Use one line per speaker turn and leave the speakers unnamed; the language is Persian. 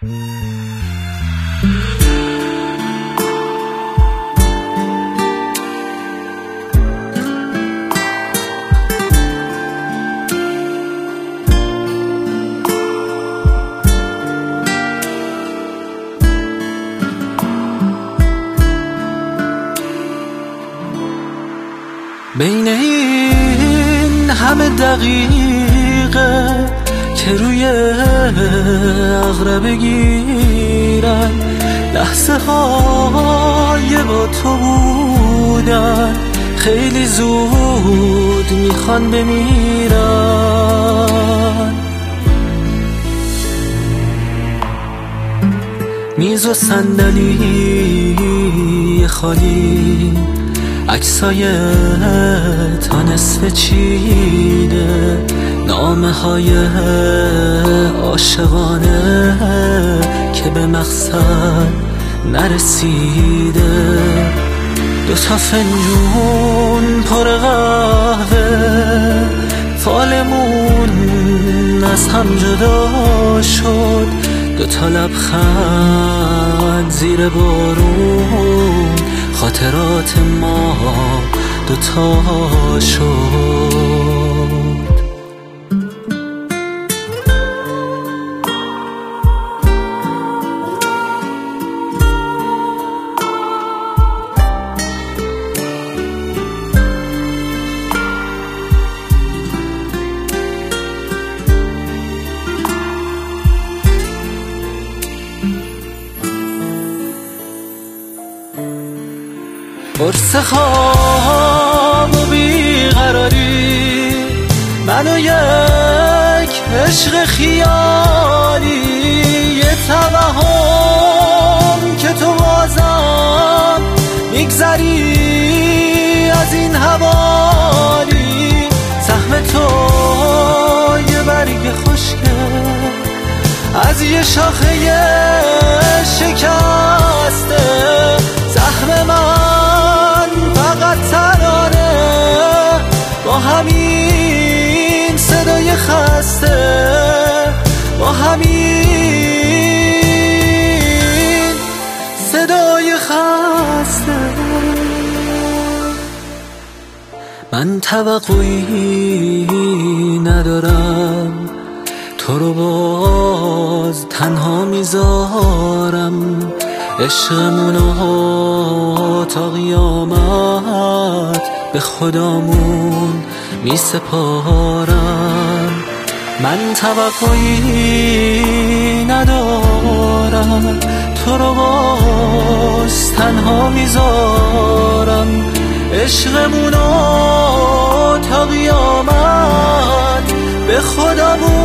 بین این همه دقیقه که روی عقربه گیرن، لحظه های با تو بودن خیلی زود میخوان بمیرن. میز و صندلی خالی، عکسای تا نصف چیده، نامه های عاشقانه که به مقصد نرسیده، 2 فنجون پر قهوه، فالمون از هم جدا شد، 2 لبخند زیر بارون، خاطرات ما 2 شد. قرص خواب و بیقراری، من و یک عشق خیالی، یه توهم که تو بازم میگذری از این حوالی، سهم تو یه برگ خشکه از یه شاخه شکسته، زخم من فقط ترانه با همین صدای خسته، با همین صدای خسته. من توقعی ندارم، تو رو باز تنها میذارم، عشقمونو تا قیامت به خدامون می سپارم. من توقعی ندارم، تو رو باز تنها میذارم، عشقمونو تا قیامت به خدامون